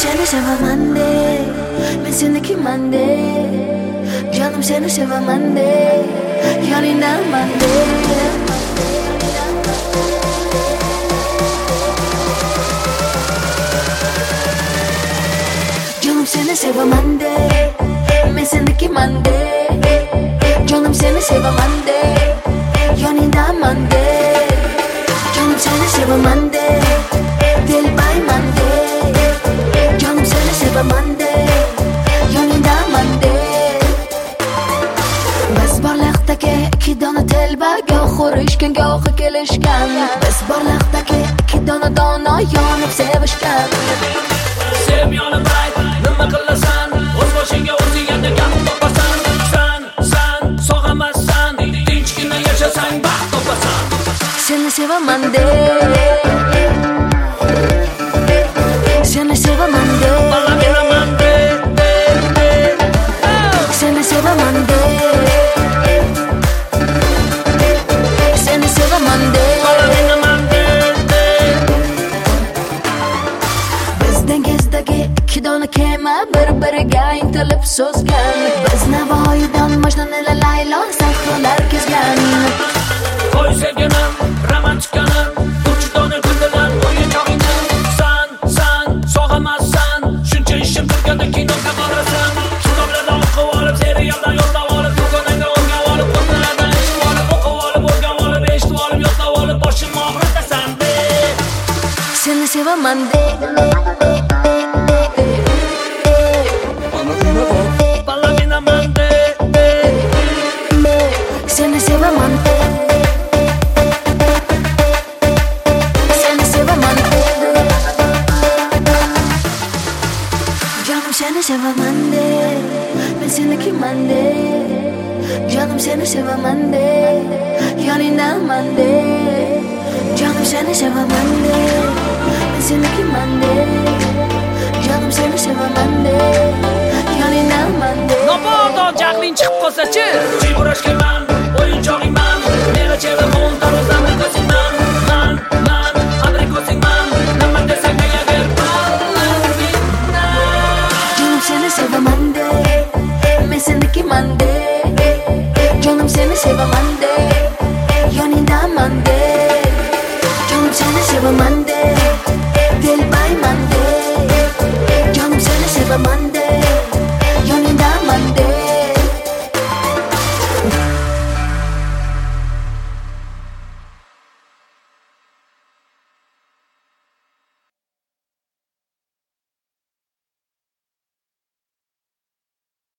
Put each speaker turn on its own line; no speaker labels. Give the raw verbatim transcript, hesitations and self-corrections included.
seni sevaman de, men senikiman de. Canım seni sevaman de, yanındaman de. Canım seni sevaman de, men senikiman de. Canım seni sevaman de, yanındaman de. Canım seni sevaman de, dilbayman de. Canım seni sevaman de, yanındaman de. Biz borliqdagi ikki dona telba, gohi urishgan gohi kelishgan. Biz borliqdagi ikki dona dono yonib sevishgan.
Sev yonimday, nima qilasan? O'z boshingga o'zing endi gap topasan. San, san, sog'amassan, tinchgina yashasang baxt topasan.
Seni sevaman de, seni sevaman de.
Balaminaman de, de, de.
Seni sevaman de, seni sevaman de.
Balaminaman de, de.
Biz dengizdagi ikki dona kema bir-biriga intilib so'zgan. Biz Navoiydan Majnun ila Laylo sahrolar kezgan.
Qo'y sevganim, romantikanim, turchi dona guldilar o'yinchog'ingni. San, san, sog'amassan, shuncha ishim turganda kinoga borasan. Kitoblarda o'qib olib, serialdan yodlab olib, do'koningda o'rganib olib, qo'llardan eshitib olib, o'qib olib, o'rganib olib, eshitib olib, yodlab olib, boshimni og'ritasan de.
Seni sevaman de,
Balaminaman de, de.
seni sevaman de. Seni sevaman de. Canım seni sevaman de, men senikiman de. Canım seni sevaman de, yanındaman de. Canım seni sevaman de, men senikiman de. Canım seni sevaman de, yanındaman de.
Mabodo jahling chiqib qolsa-chi, jiburashganman, o'yinchog'ingman, meni chevim o'nta ro'zamni ko'zingman. Man, man, abrikosingman, nima desang megaver ballarina.
Canım seni sevaman de, men senikiman de. Canım seni sevaman de.